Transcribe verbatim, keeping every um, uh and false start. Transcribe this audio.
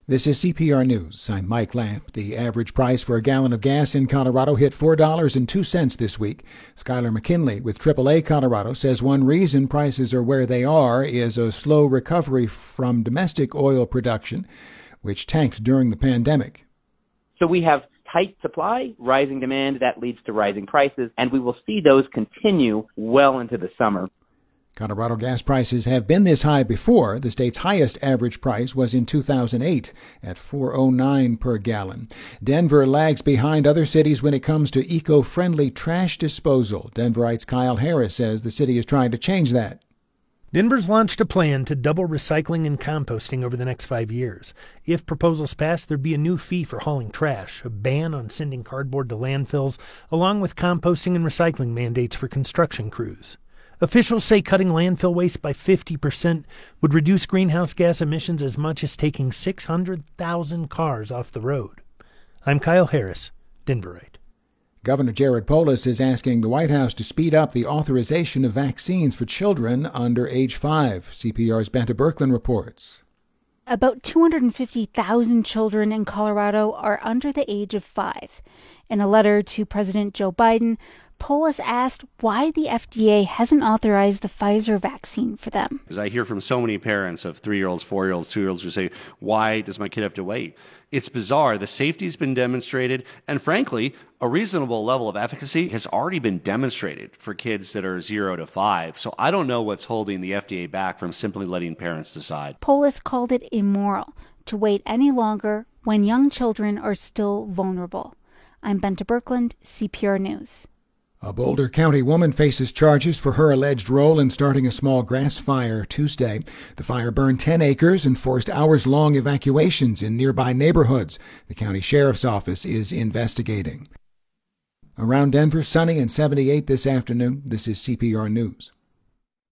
This is C P R News. I'm Mike Lamp. The average price for a gallon of gas in Colorado hit four dollars and two cents this week. Skylar McKinley with triple A Colorado says one reason prices are where they are is a slow recovery from domestic oil production, which tanked during the pandemic. So we have tight supply, rising demand, that leads to rising prices, and we will see those continue well into the summer. Colorado gas prices have been this high before. The state's highest average price was in two thousand eight at four dollars and nine cents per gallon. Denver lags behind other cities when it comes to eco-friendly trash disposal. Denverite's Kyle Harris says the city is trying to change that. Denver's launched a plan to double recycling and composting over the next five years. If proposals pass, there'd be a new fee for hauling trash, a ban on sending cardboard to landfills, along with composting and recycling mandates for construction crews. Officials say cutting landfill waste by fifty percent would reduce greenhouse gas emissions as much as taking six hundred thousand cars off the road. I'm Kyle Harris, Denverite. Governor Jared Polis is asking the White House to speed up the authorization of vaccines for children under age five. C P R's Benta Berkland reports. About two hundred fifty thousand children in Colorado are under the age of five. In a letter to President Joe Biden, Polis asked why the F D A hasn't authorized the Pfizer vaccine for them. Because I hear from so many parents of three-year-olds, four-year-olds, two-year-olds who say, why does my kid have to wait? It's bizarre. The safety's been demonstrated, and frankly, a reasonable level of efficacy has already been demonstrated for kids that are zero to five. So I don't know what's holding the F D A back from simply letting parents decide. Polis called it immoral to wait any longer when young children are still vulnerable. I'm Benta Berkland, C P R News. A Boulder County woman faces charges for her alleged role in starting a small grass fire Tuesday. The fire burned ten acres and forced hours-long evacuations in nearby neighborhoods. The county sheriff's office is investigating. Around Denver, sunny and seventy-eight this afternoon. This is C P R News.